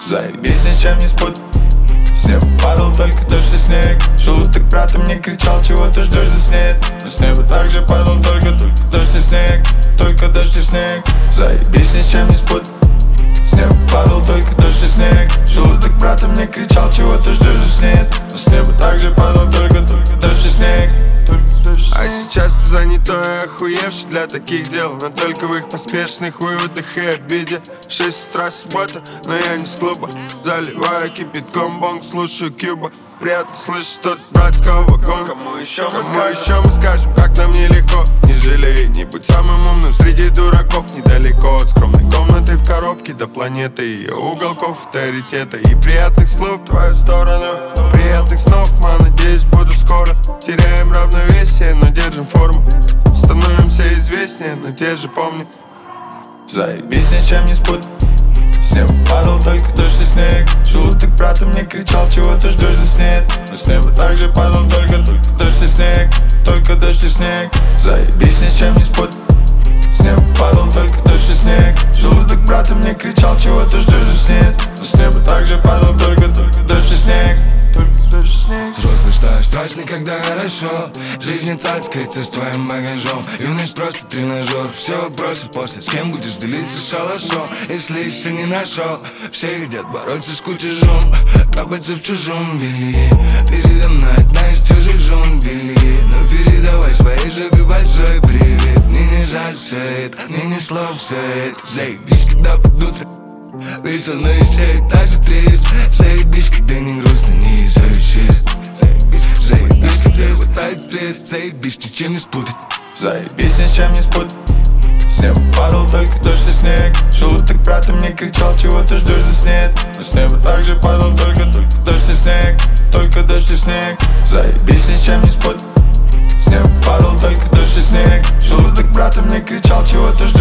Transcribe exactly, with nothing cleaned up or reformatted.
Заебись, ничем не спут. С неба падал только дождь и снег. Желудок брата мне кричал, чего ты ждешь, здесь нет. Но с неба также падал только, только дождь и снег. Только дождь и снег. Заебись, ничем не спут. С неба падал только дождь и снег. Желудок брата мне кричал, чего ты ждешь, здесь нет. Но с неба также падал только, только дождь и снег. А сейчас ты занятой и охуевший для таких дел, но только в их поспешных выводах и обиде. Шесть утра суббота, но я не с клуба. Заливаю кипятком бонг, слушаю Кьюба. Приятно слышать что-то братского вагона. Кому еще мы Кому скажем? еще мы скажем, как нам нелегко. Не жалей, не будь самым умным среди дураков. Недалеко от скромной комнаты в коробке до планеты ее уголков, авторитета и приятных слов в твою сторону. Приятных снов, ма, надеюсь, буду скоро. Теряем равновесие, но держим форму. Становимся известнее, но те же помни. Заебись, ничем не спут. С неба падал только дождь и снег. Желудок брата мне кричал, чего ты ждешь, здесь нет. Но с неба также падал только, только дождь и снег. Только дождь и снег. Заебись, ничем не спут. С неба падал только дождь и снег. Желудок брата мне кричал, чего ты ждешь, здесь нет. Но с неба также падал только, только дождь и снег. Только дождь и снег. Взрослый стаж, страшно, когда хорошо. Жизнь не цацкается с твоим багажом. Юность просто тренажер. Все вопросы после. С кем будешь делиться шалашом, если еще не нашел? Все хотят бороться с кутежом, копаться в чужом белье. Передо мной одна из чужих жен белье. Но передавай своей жопе большой привет. Мне не жаль все это, мне не слов все это. Заебись, когда под утро весел, но еще и так же трезв. Заебись, когда не грустно, не из-за веществ. Заебись, когда хватает стресс. Заебись, ничем не спутать. Заебись, ничем не спут. С неба падал только дождь и снег. Желудок брата мне кричал, чего ты ждешь, здесь нет. Но с неба также падал только, только дождь и снег. Только дождь и снег. Заебись, ничем не спут. С неба падал только дождь и снег. Желудок брата мне кричал, чего ты ждешь.